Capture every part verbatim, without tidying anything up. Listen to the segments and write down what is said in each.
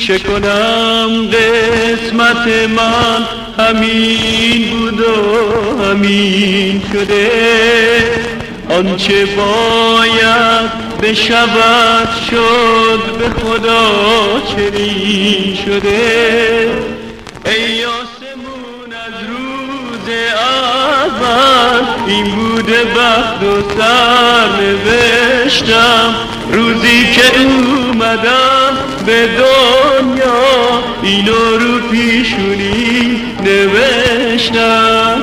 چه کنم قسمت من همین بود و همین شده، آنچه باید بشود شد، به خدا چنین شده. ای آسمون از روز اول این بوده بخت و سرنوشتم، روزی که اومدم به دنیا اینو رو پیشونی نوشتم.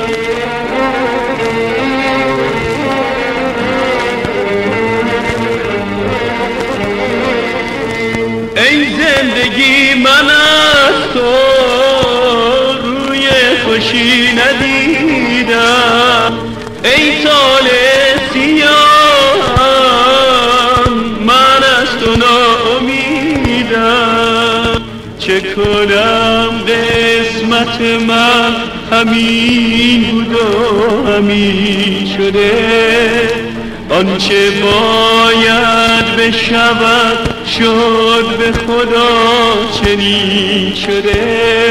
ای زندگی من از تو روی خوشی ندیدم، ای سال سیاه من از تو ناامیدم. چه کنم قسمت من همین بود و همین شده، آنچه باید بشود شد، به خدا چنین شده.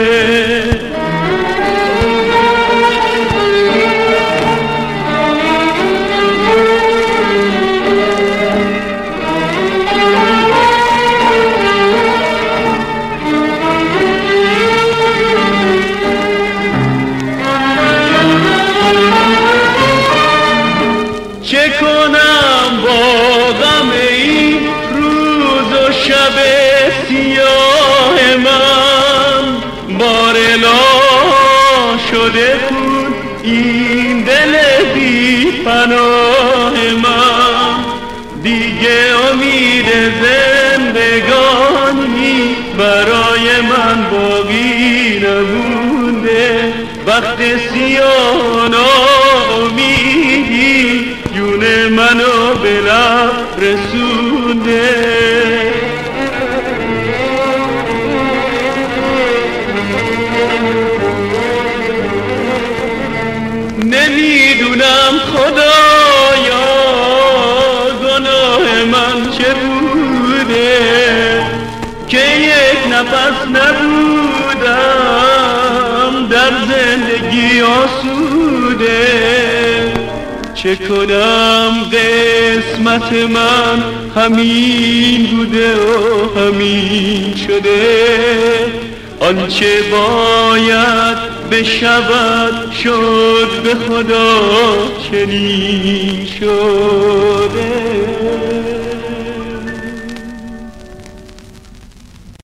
چه کنم با غم این روز و شب سیاه من، بارلا شده بود این دل بی پناه من. دیگه امید زندگانی برای من باقی نمونده، وقت سیاه ناامیدی جون منو به لب رسونده. نمیدونم خدایا گناه من چه بوده که یک نفس نبودم در زندگی آسوده. چه کنم قسمت من همین بوده و همین شده، آنچه باید بشود شد، به خدا چنین شده.